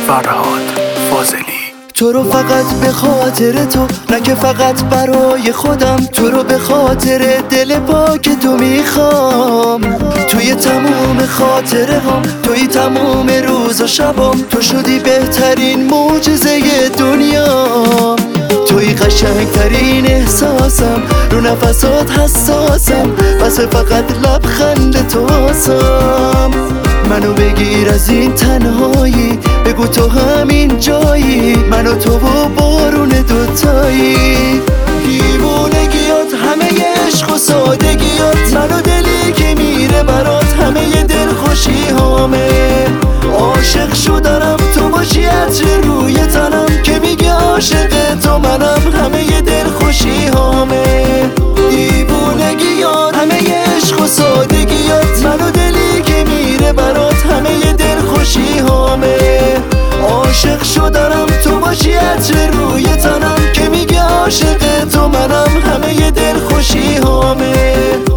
فرهاد فاضلی. تو رو فقط به خاطر تو، نه که فقط برای خودم، تو رو به خاطر دل پاک تو میخوام. توی تموم خاطره هم، توی تموم روز و شبام، تو شدی بهترین معجزه دنیا. توی قشنگترین احساسم، رو نفسات حساسم، واسه فقط لبخند تو آسم. منو بگیر از این تنهایی، بگو تو همین جایی، من و تو و بارون دوتایی. دیوونگیات، همه عشق و سادگیات، من و دلی که میره برات، همه دل خوشی هامه. عاشق شدم تو باشی عطر روی تنم، که میگه عاشق تو منم، همه دل خوشی هامه. دیوونگیات، همه عشق و سادگیات، من و دلی که میره برات، همه دل خوشی هامه. عاشق شدم تو باشی عطر روی تنم، که میگه عاشق تو منم، همه دل خوشی هامه.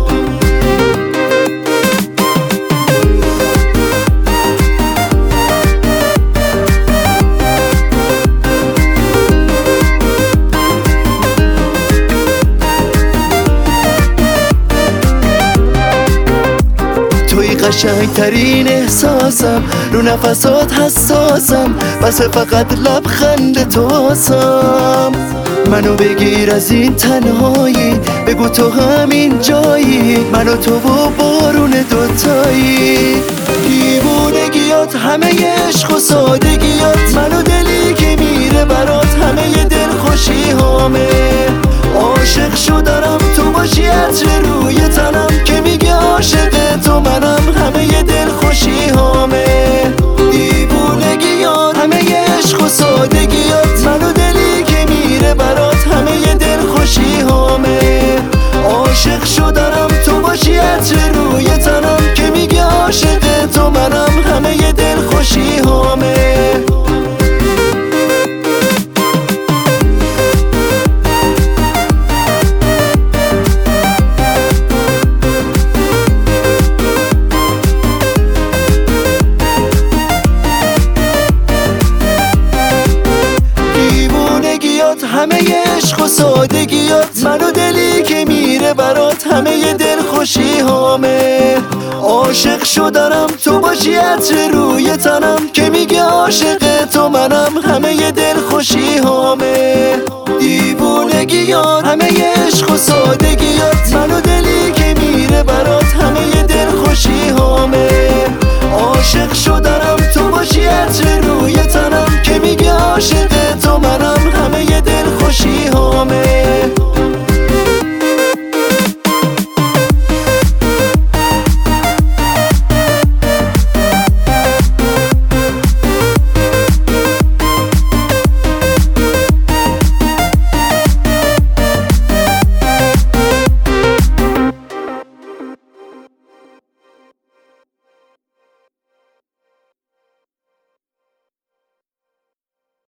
قشنگترین احساسم، رو نفسات حساسم، واسه فقط لبخند تو آسم. منو بگیر از این تنهایی، بگو تو همین جایی، من و تو و بارون دوتایی. دیوونگیات، همه عشق و سادگیات، من و دلی که میره برات، همه دل خوشی هامه. عاشق شدم تو باشی عطر روی تنم، که میگه عاشق تو منم، همه دل خوشی هامه. دیوونگیات، همه عشق و سادگیات، من و دلی که میره برات، همه دل خوشی هامه. عاشق شدم تو باشی عطر روی تنم، که میگه عاشق تو منم، همه دل خوشی هامه. همه عشق و سادگیات، من و دلی که میره برات، همه دل خوشی هامه. عاشق شدم تو باشی عطر روی تنم، که میگه عاشق تو منم، همه دل خوشی هامه. دیوونگیات، همه عشق و سادگیات، من و دلی که میره برات،